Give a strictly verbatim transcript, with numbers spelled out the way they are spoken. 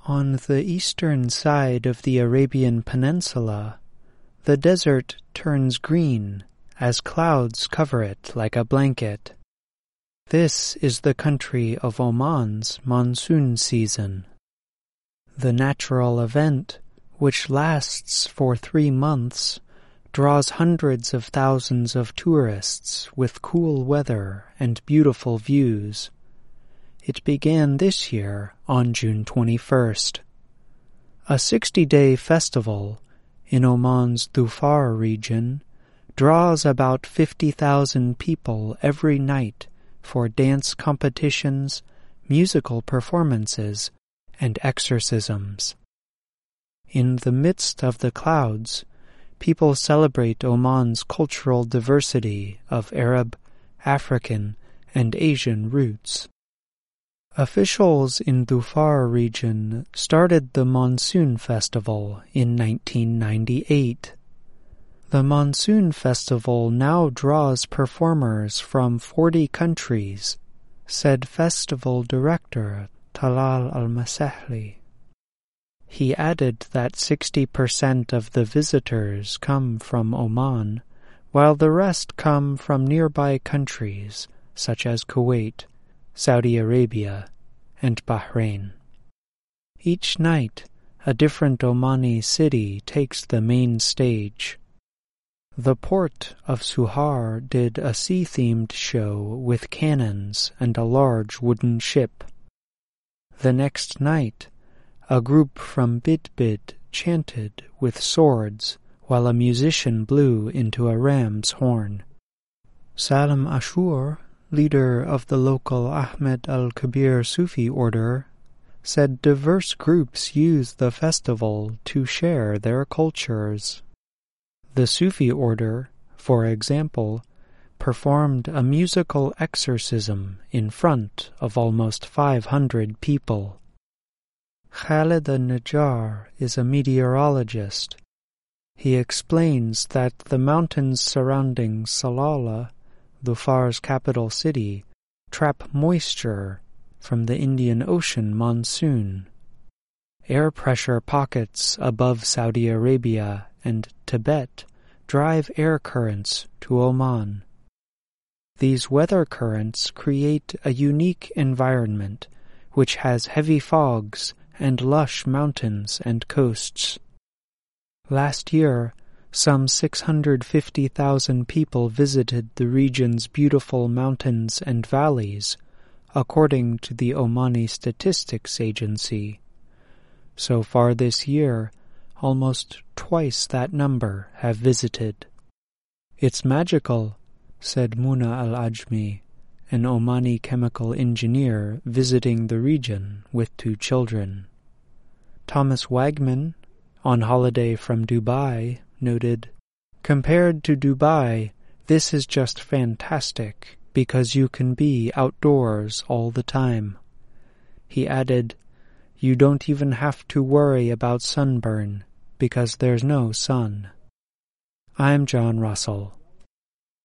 On the eastern side of the Arabian Peninsula, the desert turns green as clouds cover it like a blanket. This is the country of Oman's monsoon season. The natural event, which lasts for three months, draws hundreds of thousands of tourists with cool weather and beautiful views. It began this year on June twenty-first. A sixty-day festival in Oman's Dhofar region draws about fifty thousand people every night for dance competitions, musical performances, and exorcisms. In the midst of the clouds, people celebrate Oman's cultural diversity of Arab, African, and Asian roots. Officials in Dhofar region started the Monsoon Festival in nineteen ninety-eight. The Monsoon Festival now draws performers from forty countries, said festival director Talal Al-Masahli. He added that sixty percent of the visitors come from Oman, while the rest come from nearby countries such as Kuwait, Saudi Arabia, and Bahrain. Each night, a different Omani city takes the main stage. The port of Suhar did a sea-themed show with cannons and a large wooden ship. The next night, a group from Bidbid chanted with swords while a musician blew into a ram's horn. Salam Ashur, leader of the local Ahmed al-Kabir Sufi order, said diverse groups use the festival to share their cultures. The Sufi order, for example, performed a musical exorcism in front of almost five hundred people. Khaled al-Najjar is a meteorologist. He explains that the mountains surrounding Salalah, Dhofar's capital city, trap moisture from the Indian Ocean monsoon. Air pressure pockets above Saudi Arabia and Tibet drive air currents to Oman. These weather currents create a unique environment which has heavy fogs and lush mountains and coasts. Last year, some six hundred fifty thousand people visited the region's beautiful mountains and valleys, according to the Omani Statistics Agency. So far this year, almost twice that number have visited. It's magical, said Muna al-Ajmi, an Omani chemical engineer visiting the region with two children. Thomas Wagman, on holiday from Dubai, noted, "Compared to Dubai, this is just fantastic because you can be outdoors all the time." He added, "You don't even have to worry about sunburn because there's no sun." I'm John Russell.